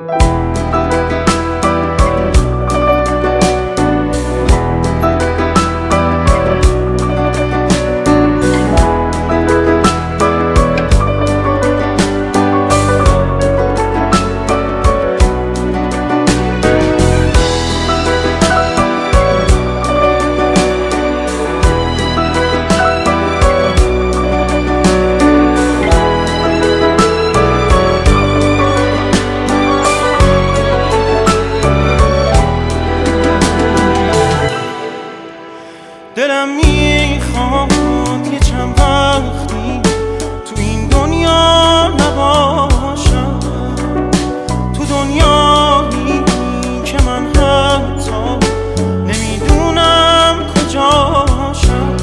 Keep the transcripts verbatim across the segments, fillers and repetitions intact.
دلم میخواد یه چند وقتی تو این دنیا نباشم، تو دنیایی که من حتی نمیدونم کجاشم،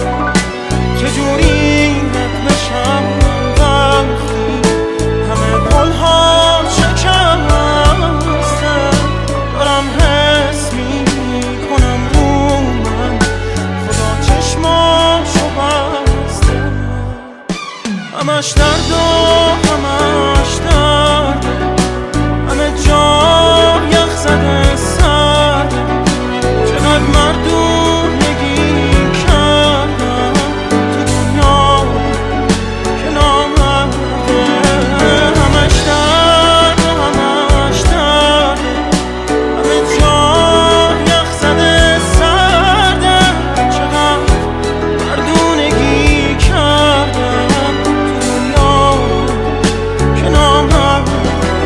چجوری رد بشم وقتی همه قولها شکسته، دارم حس میکنم رو من خدا چشماشو بسته، همش درد و همش درد، همه جا یخ زده سرده، چقدر مردونگی کردم تو دنیا که نامرده، همش درد و همش درد، همه جا یخ زده سرده، چقدر مردونگی کردم تو دنیا که نامرده.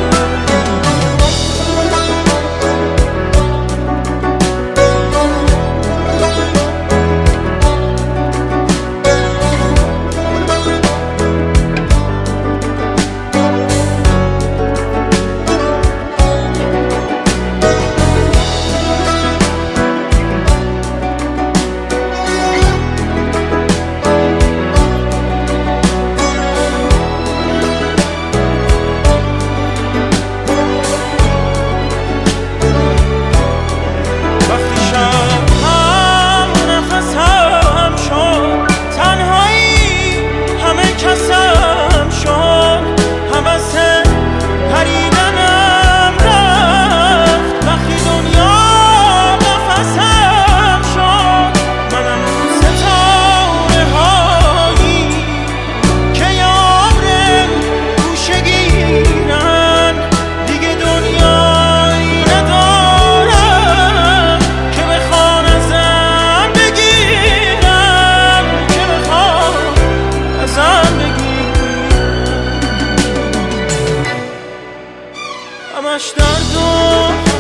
وقتی شب هم نفسم شد، تنهایی همه کسم شد، حوث پریدنم رفت، وقتی دنیا نفسم شد، منم ستاره هایی که یار گوشه گیرن، دیگه دنیایی ندارم که بخوان ازم بگیرن، که بخوان ازم بگیرن، همش درد و